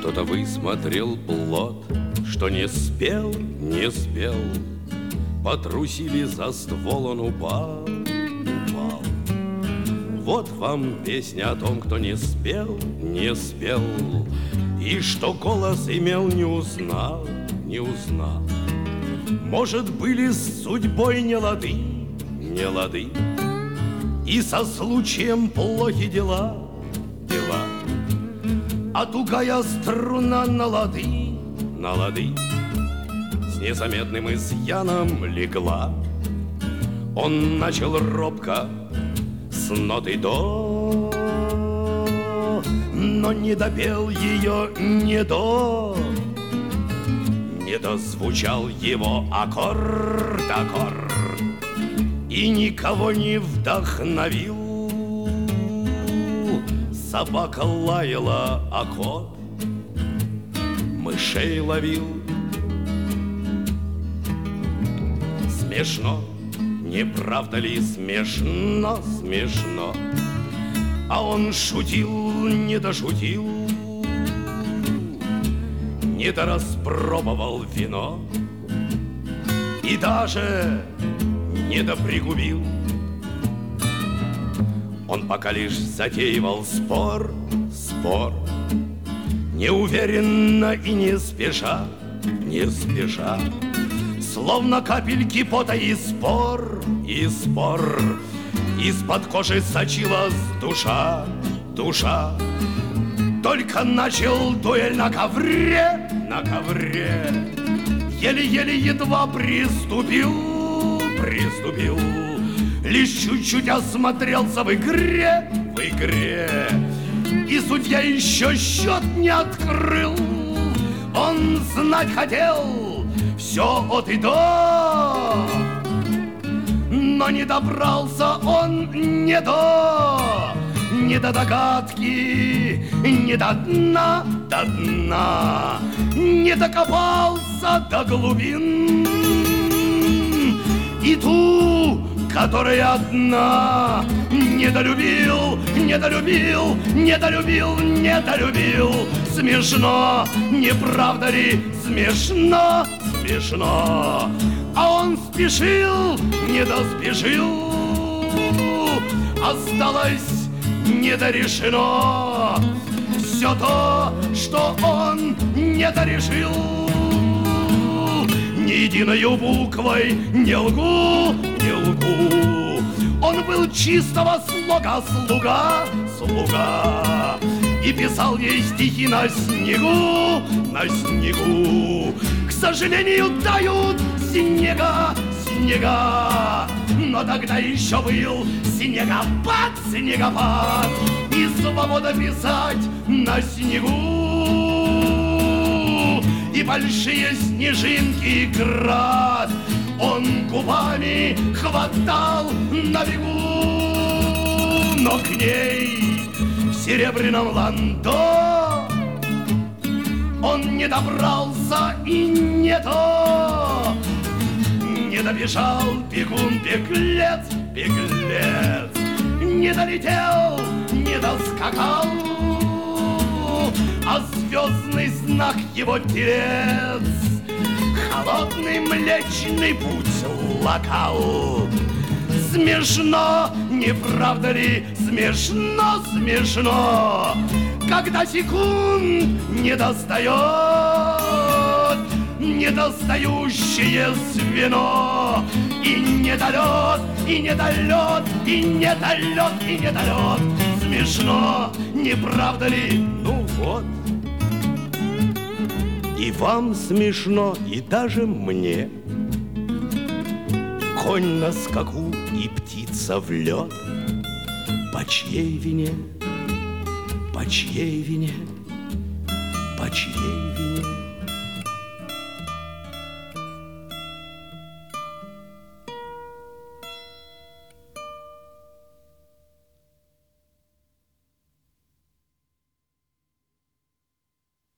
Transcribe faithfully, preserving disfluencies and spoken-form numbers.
Кто-то высмотрел плод, что не спел, не спел. Потрусили за ствол, он упал, упал. Вот вам песня о том, кто не спел, не спел. И что голос имел, не узнал, не узнал. Может, были с судьбой не лады, не лады, и со случаем плохи дела, дела. А тугая струна на лады, на лады, с незаметным изъяном легла. Он начал робко с ноты до, но не допел ее не до, не дозвучал его аккорд, аккорд, и никого не вдохновил. Собака лаяла, а кот мышей ловил. Смешно, не правда ли смешно, смешно? А он шутил, не дошутил, не дораспробовал вино и даже не допригубил. Он пока лишь затеивал спор, спор, неуверенно и не спеша, не спеша, словно капельки пота и спор, и спор. Из-под кожи сочилась душа, душа. Только начал дуэль на ковре, на ковре, еле-еле едва приступил, приступил. Лишь чуть-чуть осмотрелся в игре, в игре, и судья еще счет не открыл. Он знать хотел все от и до, но не добрался он не до, не до догадки, не до дна, до дна, не докопался до глубин. И ту, которая одна, недолюбил, недолюбил, недолюбил, недолюбил. Смешно, не правда ли? Смешно, смешно. А он спешил, не доспешил. Осталось недорешено все то, что он недорешил. Ни единою буквой не лгу, не лгу. Он был чистого слога слуга, слуга, и писал ей стихи на снегу, на снегу. К сожалению, тают снега, снега, но тогда еще был снегопад, снегопад, и свобода писать на снегу. И большие снежинки град он губами хватал на бегу. Но к ней в серебряном ландо он не добрался и не то. Не добежал бегун-беглец, беглец, не долетел, не доскакал, а звездный знак его телец холодный млечный путь локал. Смешно, не правда ли? Смешно, смешно, когда секунд не достает недостающее звено. И недолет, и недолет, и недолет, и недолет. Смешно, не правда ли? Ну вот. И вам смешно, и даже мне. Конь на скаку и птица в лед. По чьей вине? По чьей вине? По чьей вине?